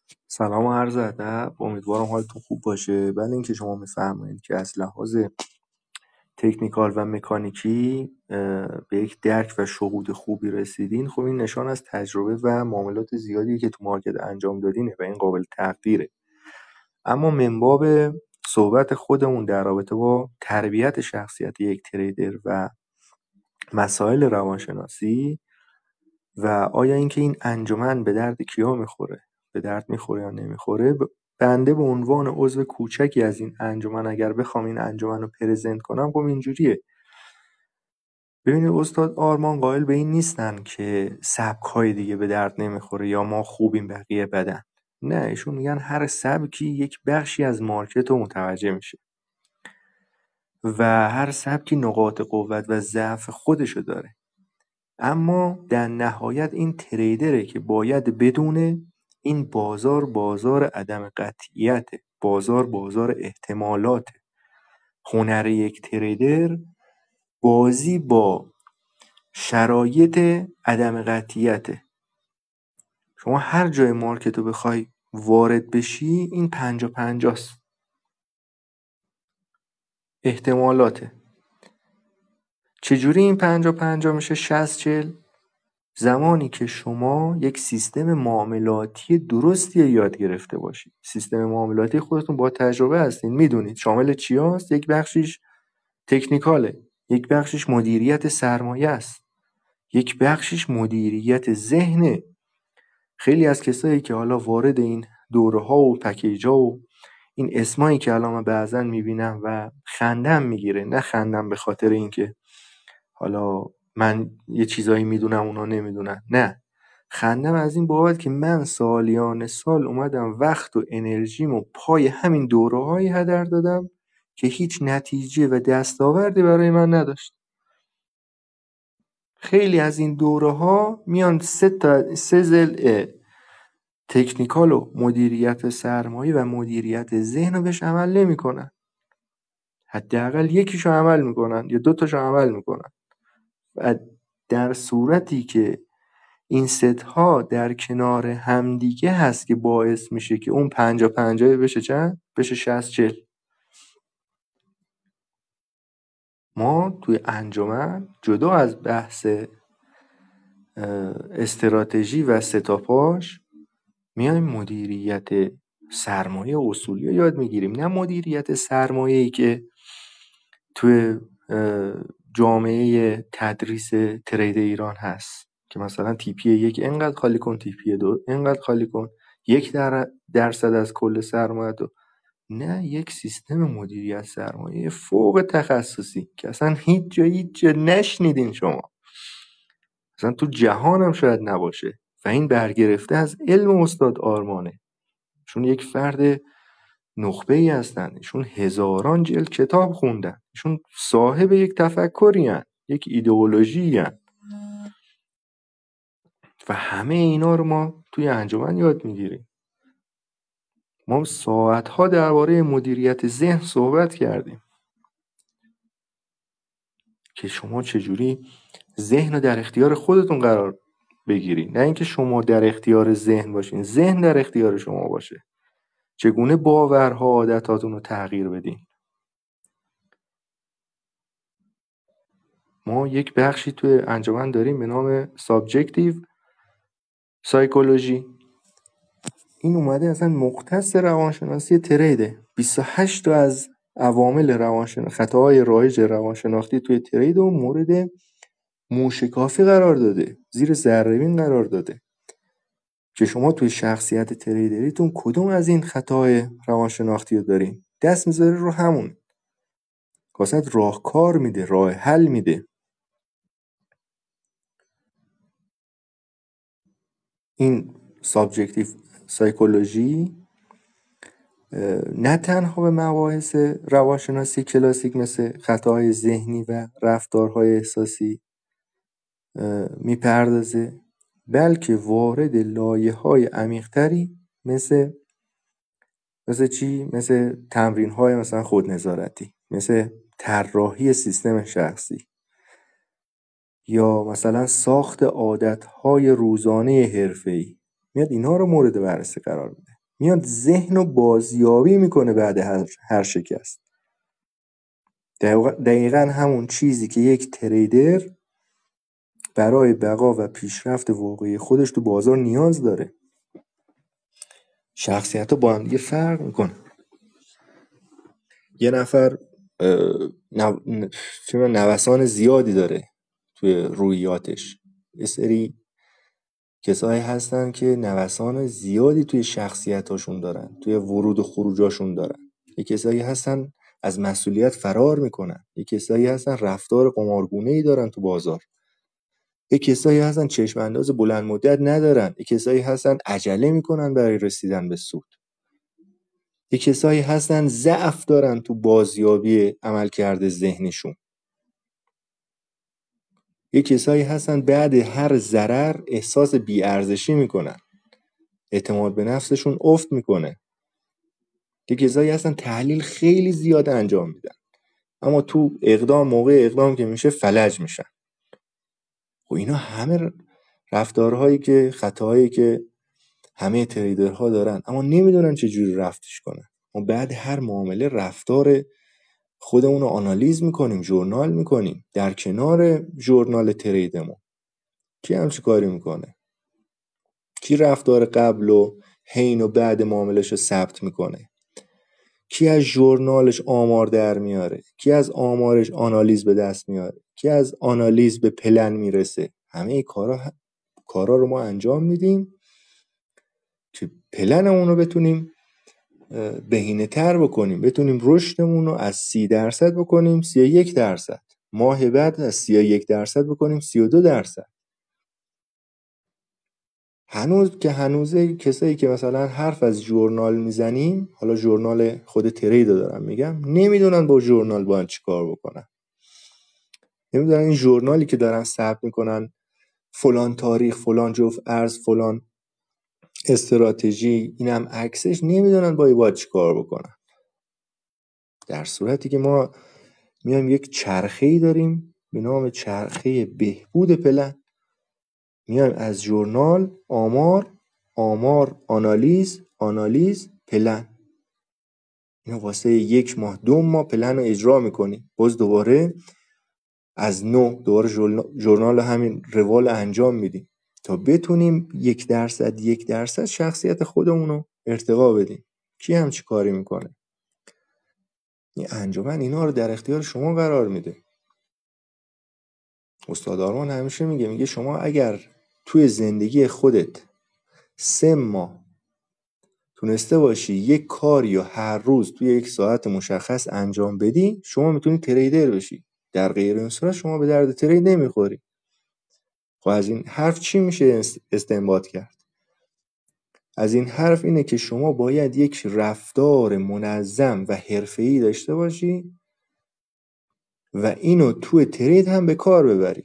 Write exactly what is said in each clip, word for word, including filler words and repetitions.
سلام و عرض ادب. امیدوارم حالتون خوب باشه. بله اینکه شما میفرمایید که از لحاظ تکنیکال و مکانیکی به یک درک و شهود خوبی رسیدین، خب این نشان از تجربه و معاملات زیادی که تو مارکت انجام دادینه و این قابل تقدیره. اما منباب صحبت خودمون در رابطه با تربیت شخصیت یک تریدر و مسائل روانشناسی و آیا اینکه این انجمن به درد کیا میخوره، به درد میخوره یا نمیخوره، بنده به عنوان عضو کوچکی از این انجمن اگر بخوام این انجمن رو پرزنت کنم، خب اینجوریه. ببینید استاد آرمان قائل به این نیستن که سبک‌های دیگه به درد نمیخوره یا ما خوبیم بقیه بدن. نه، ایشون میگن هر سبکی یک بخشی از مارکت رو متوجه میشه و هر سبکی نقاط قوت و ضعف خودشو داره. اما در نهایت این تریدره که باید بدونه این بازار بازار عدم قطعیته، بازار بازار احتمالاته. هنر یک تریدر بازی با شرایط عدم قطعیته. شما هر جای مارکت رو بخوای وارد بشی، این پنجا پنجاست، احتمالاته. چجوری این پنجا پنجا میشه شصت چهل؟ زمانی که شما یک سیستم معاملاتی درستی یاد گرفته باشید. سیستم معاملاتی خودتون با تجربه هستین، میدونید شامل چی هست. یک بخشیش تکنیکاله، یک بخشیش مدیریت سرمایه است، یک بخشیش مدیریت ذهنه. خیلی از کسایی که حالا وارد این دوره ها و پکیج ها و این اسمایی که الان من بعضا میبینم و خندم میگیره، نه خندم به خاطر اینکه حالا من یه چیزایی میدونم اونا نمیدونن، نه، خندم از این بابت که من سالیان سال اومدم وقت و انرژیمو پای همین دوره هایی هدر دادم که هیچ نتیجه و دستاوردی برای من نداشت. خیلی از این دوره ها میان سه تا سه ضلع تکنیکال و مدیریت سرمایه و مدیریت ذهن رو بهش عمل نمیکنن. حداقل یکیشو عمل میکنن یا دو تاشو عمل میکنن. و در صورتی که این ست ها در کنار همدیگه هست که باعث میشه که اون پنجا پنجا بشه چند؟ بشه شصت چهل. ما توی انجمن جدا از بحث استراتژی و ستاپاش میایم مدیریت سرمایه اصولی رو یاد میگیریم، نه مدیریت سرمایه‌ای که توی جامعه تدریس ترید ایران هست که مثلا تیپی یک اینقدر خالی کن، تیپی دو اینقدر خالی کن، یک در درصد از کل سرمایه دو. نه، یک سیستم مدیریت سرمایه فوق تخصصی که اصلا هیچ جا هیچ جا نشنیدین شما، اصلا تو جهانم شاید نباشه. و این برگرفته از علم استاد آرمانه. چون یک فرد نخبه ای هستن، ایشون هزاران جلد کتاب خوندن، ایشون صاحب یک تفکری هن، یک ایدئولوژی هن. و همه اینا رو ما توی انجمن یاد میگیریم. ما ساعتها درباره مدیریت ذهن صحبت کردیم که شما چجوری ذهن رو در اختیار خودتون قرار بگیرید، نه اینکه شما در اختیار ذهن باشین، ذهن در اختیار شما باشه. چگونه باورها عادتاتون رو تغییر بدین. ما یک بخشی توی انجمن داریم به نام سابجکتیو سایکولوژی. این اومده اصلا مختص روانشناسی تریده. بیست و هشت تا از عوامل روانشناختی، خطاهای رایج روانشناختی توی ترید رو مورد موشکافی قرار داده، زیر ذره‌بین قرار داده که شما توی شخصیت تریدریتون کدوم از این خطاهای روانشناختی رو دارین، دست میذاره رو همون، واسه راهکار میده، راه حل میده. این سابجکتیو سایکولوژی نه تنها به مباحث روانشناسی کلاسیک مثل خطاهای ذهنی و رفتارهای احساسی میپردازه، بلکه وارد لایه‌های عمیق‌تری مثل مثل چی؟ مثل تمرین‌های مثلا خودنظارتی، مثل طراحی سیستم شخصی، یا مثلا ساخت عادت‌های روزانه حرفه‌ای، میاد اینا رو مورد بررسی قرار میده. میاد ذهن رو بازیابی میکنه بعد هر, هر شکست. دقیقا همون چیزی که یک تریدر برای بقا و پیشرفت واقعی خودش تو بازار نیاز داره. شخصیت ها با هم دیگه فرق میکنه. یه نفر نو... نوسان زیادی داره توی رویاتش، یه سری کسایی هستن که نوسان زیادی توی شخصیتاشون دارن، توی ورود و خروجاشون دارن. یه کسایی هستن از مسئولیت فرار میکنن، یه کسایی هستن رفتار قمارگونه‌ای دارن تو بازار، یه کسایی هستن چشم انداز بلند مدت ندارن، یه کسایی هستن عجله میکنن برای رسیدن به سود، یه کسایی هستن ضعف دارن تو بازیابی عملکرد ذهنشون، یه کسایی هستن بعد هر ضرر احساس بی‌ارزشی میکنن، اعتماد به نفسشون افت میکنه. یه کسایی هستن تحلیل خیلی زیاد انجام میدن اما تو اقدام موقع اقدام که میشه فلج میشن. و اینا همه رفتارهایی که خطاهایی که همه تریدرها دارن اما نمیدونن چجوری رفتش کنن. ما بعد هر معامله رفتار خودمون رو آنالیز میکنیم، ژورنال میکنیم. در کنار ژورنال تریدمون کی همچی کاری میکنه؟ کی رفتار قبل و حین و بعد معاملش رو ثبت میکنه؟ کی از ژورنالش آمار در میاره؟ کی از آمارش آنالیز به دست میاره؟ کی از آنالیز به پلن میرسه؟ همه این کارا کارا رو ما انجام میدیم که پلنمون رو بتونیم بهینه تر بکنیم، بتونیم رشدمون رو از سی درصد بکنیم سی و یک درصد، ماه بعد از سی و یک درصد بکنیم سی و دو درصد. هنوز که هنوزه کسایی که مثلا حرف از ژورنال میزنیم، حالا ژورنال خود ترید دارم میگم، نمیدونن با ژورنال باید چی کار بکنن. نمیدونن این ژورنالی که دارن ثبت میکنن فلان تاریخ، فلان جفت ارز، فلان استراتژی، اینم عکسش، نمیدونن با باید چی کار بکنن. در صورتی که ما میایم یک چرخه‌ای داریم به نام چرخه بهبود پلن، میایم از ژورنال آمار، آمار آنالیز، آنالیز پلن، اینو واسه یک ماه دو ماه پلن رو اجرا میکنیم. باز دوباره از نو دوباره ژورنال همین روال انجام میدیم تا بتونیم یک درصد یک درصد شخصیت خودمون رو ارتقا بدیم. کی همچی کاری میکنه؟ این انجمن اینا رو در اختیار شما قرار میده. استاد آرمان همیشه میگه میگه شما اگر توی زندگی خودت سه ماه تونسته باشی یک کاری یا هر روز توی یک ساعت مشخص انجام بدی، شما میتونی تریدر بشی. در غیر این صورت شما به درد ترید نمیخوری. خب از این حرف چی میشه استنباط کرد؟ از این حرف اینه که شما باید یک رفتار منظم و حرفه‌ای داشته باشی و اینو توی ترید هم به کار ببری.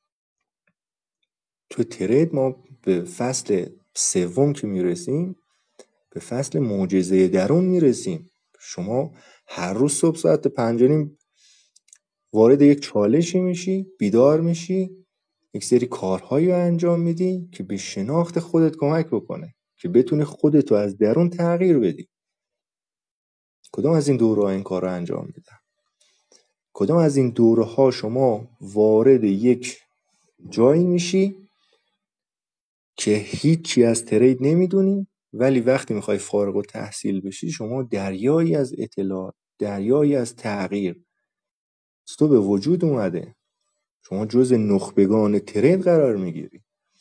توی ترید ما به فصل سوم که میرسیم، به فصل معجزه درون میرسیم. شما هر روز صبح ساعت پنج و نیم وارد یک چالشی میشی، بیدار میشی، یک سری کارهایی رو انجام میدی که به شناخت خودت کمک بکنه که بتونی خودتو از درون تغییر بدی. کدام از این دوره ها این کار رو انجام میدن؟ کدام از این دوره ها شما وارد یک جایی میشی که هیچی از ترید نمیدونی، ولی وقتی میخوای فارغ التحصیل بشی شما دریایی از اطلاعات، دریایی از تغییر تو به وجود اومده، شما جز نخبگان ترید قرار میگیری.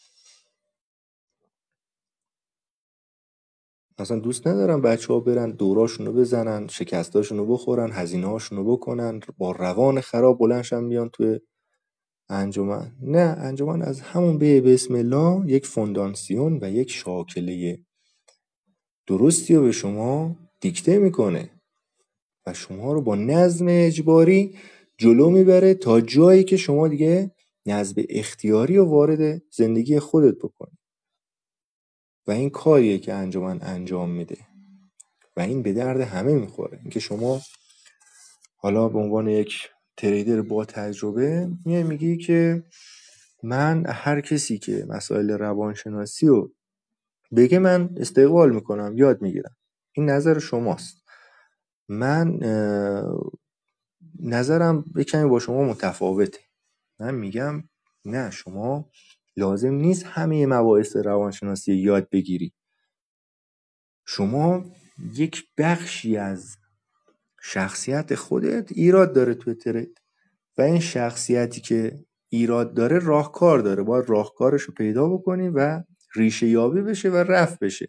مثلا دوست ندارم بچه ها برن دوراشونو بزنن، شکستاشونو بخورن، هزینه هاشونو بکنن، با روان خراب بلنشن بیان توی انجمن. نه، انجمن از همون به بسم الله یک فونداسیون و یک شاکله درستی رو به شما دیکته میکنه و شما رو با نظم اجباری جلو میبره تا جایی که شما دیگه نظم اختیاری رو وارد زندگی خودت بکنی. و این کاریه که انجمن انجام میده و این به درد همه میخوره. اینکه شما حالا به عنوان یک تریدر با تجربه میای میگی که من هر کسی که مسائل روانشناسی رو بگه من استقبال میکنم، یاد میگیرم. این نظر شماست. من نظرم بکنی با شما متفاوته. من میگم نه، شما لازم نیست همه مباحث روانشناسی یاد بگیری. شما یک بخشی از شخصیت خودت ایراد داره توی ترید و این شخصیتی که ایراد داره راهکار داره، باید راهکارش رو پیدا بکنی و ریشه یابی بشه و رفع بشه.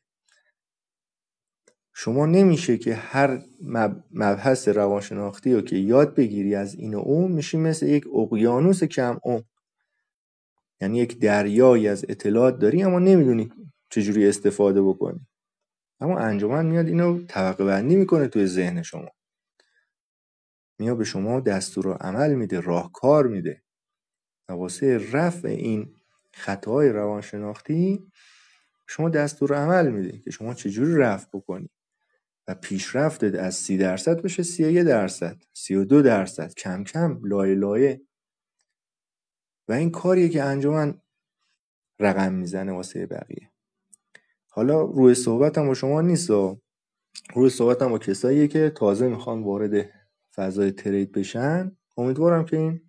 شما نمیشه که هر مبحث روانشناختی رو که یاد بگیری از این و اون میشی مثل یک اقیانوس کم عمق، یعنی یک دریایی از اطلاعات داری اما نمیدونی چجوری استفاده بکنی. اما انجمن میاد اینو طبقه بندی میکنه توی ذهن شما، میاد به شما دستور عمل میده، راهکار میده و واسه رفع این خطاهای روانشناختی شما دستور عمل میده که شما چجوری رفع بکنی و پیشرفتت از سی درصد بشه سی و یک درصد، سی و دو درصد، کم کم، لایه لایه. و این کاریه که انجمن رقم میزنه واسه بقیه. حالا روی صحبتم با شما نیست، روی صحبتم با کساییه که تازه میخوان وارد فضای ترید بشن. امیدوارم که این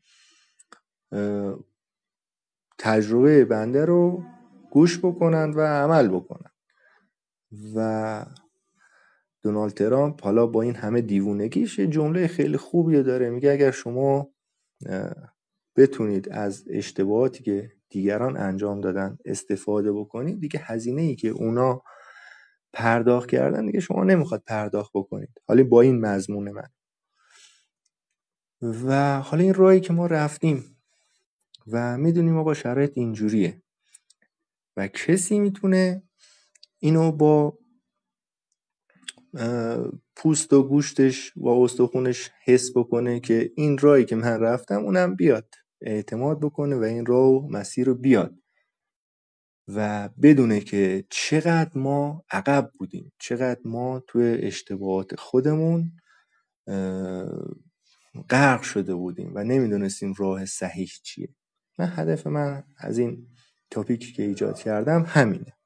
تجربه بنده رو گوش بکنن و عمل بکنن. و دونالد ترامپ حالا با این همه دیوونگیش یه جمله خیلی خوبی داره، میگه اگر شما بتونید از اشتباهاتی که دیگران انجام دادن استفاده بکنید، دیگه هزینه‌ای که اونا پرداخت کردن دیگه شما نمیخواد پرداخت بکنید. حالا با این مضمون من و حالا این راهی که ما رفتیم و میدونیم ما با شرایط اینجوریه و کسی میتونه اینو با پوست و گوشتش و استخونش حس بکنه که این راهی که من رفتم اونم بیاد، اعتماد بکنه و این راه و مسیر رو بیاد و بدونه که چقدر ما عقب بودیم، چقدر ما توی اشتباهات خودمون غرق شده بودیم و نمیدونستیم راه صحیح چیه. من هدف من از این تاپیکی که ایجاد کردم همینه.